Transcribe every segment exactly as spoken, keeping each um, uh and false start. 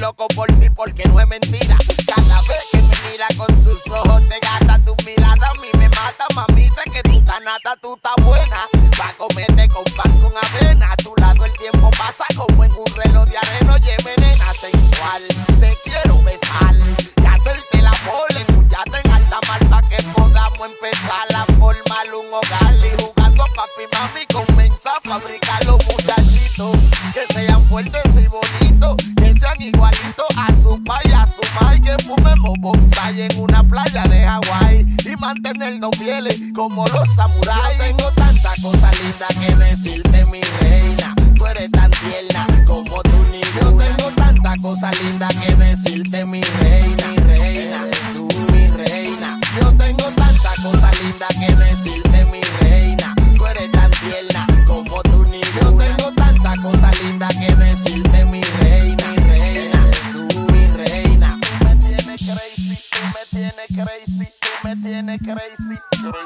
loco por ti porque no es mentira. Cada vez que me mira con tus ojos te gasta tu mirada. A mí me mata, mamita, que tú estás nata, tú estás buena. Pa' comerte con pan con avena. A tu lado el tiempo pasa como en un reloj de arena. Oye, nena sensual, te quiero besar y hacerte la mole. Tú ya te en alta mar pa' que podamos empezar a formar un hogar. Y jugando papi y mami comienza a fabricar los muchachitos que sean fuertes y bonitos, que sean igualitos a su pa y a su ma, y que fumemos bonsai en una playa de Hawái y mantenernos fieles como los samuráis. Yo tengo tanta cosa linda que decirte, mi reina. Tú eres tan tierna como tu niño. Yo tengo tanta cosa linda que decirte, mi reina. Mi reina, tú mi reina. Yo tengo tanta cosa linda que decirte, mi reina. Tú eres tan tierna como tu niño. Yo tengo tanta cosa linda que decirte, mi reina. Mi reina, tú mi reina. Tú me tienes crazy, tú me tienes crazy, tú me tienes crazy,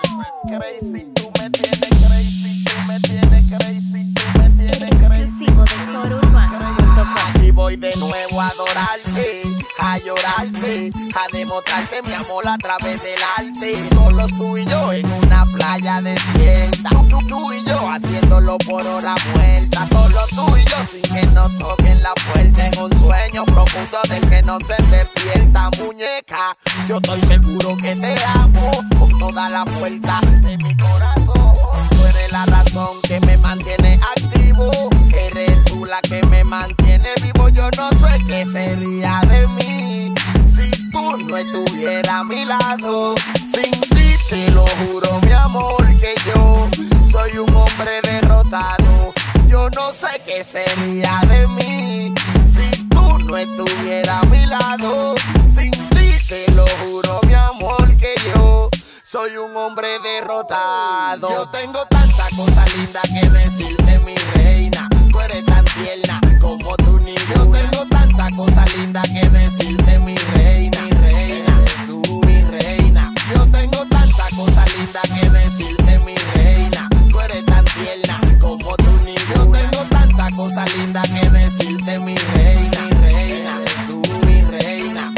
crazy, tú me tienes crazy, tú me tienes crazy, tú me tienes crazy. Exclusivo de coro urbano punto com. Aquí voy de nuevo a adorarte, a llorarte, a demostrarte mi amor a través del arte. Solo tú y yo en una playa desierta, tú, tú, tú y yo haciéndolo por hora muerta. Solo tú y yo sin que nos toquen la puerta, en un sueño profundo del que no se despierta. Muñeca, yo estoy seguro que te amo con toda la fuerza de mi corazón. Tú eres la razón que me mantiene activo, eres tú la que me mantiene vivo. Yo no sé qué sería de mí si tú no estuvieras a mi lado. Sin ti te lo juro, mi amor, que yo soy un hombre derrotado. Yo no sé qué sería de mí si tú no estuvieras a mi lado. Sin ti te lo juro, mi amor, que yo soy un hombre derrotado. Yo tengo tanta cosa linda que decirte, mi reina. Tú eres tan tierna como tu niño. Yo tengo tanta cosa linda que decirte, mi reina. Mi reina, tú mi reina. Yo tengo tanta cosa linda que decirte, mi reina. Tú eres tan tierna como tu niño. Yo tengo tanta cosa linda que decirte, mi reina. Mi reina, tú mi reina.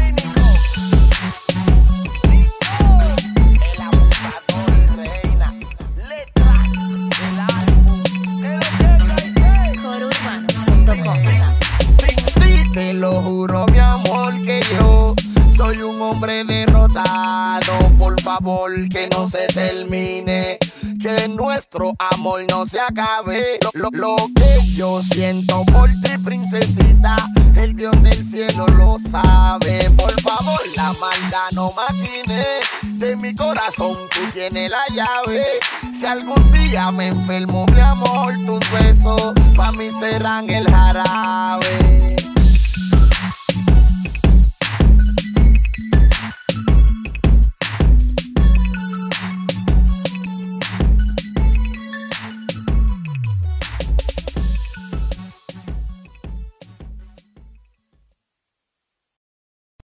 El abusador y reina. Letras del álbum. coro urbano punto com. Sin ti te lo juro, mi amor, que yo soy un hombre derrotado. Por favor, que no se termine, que nuestro amor no se acabe. Lo, lo, lo que yo siento por ti, princesita, el Dios del cielo lo sabe. Por favor, la maldad no maquine, de mi corazón tú tienes la llave. Si algún día me enfermo, mi amor, tus besos pa' mí serán el jarabe.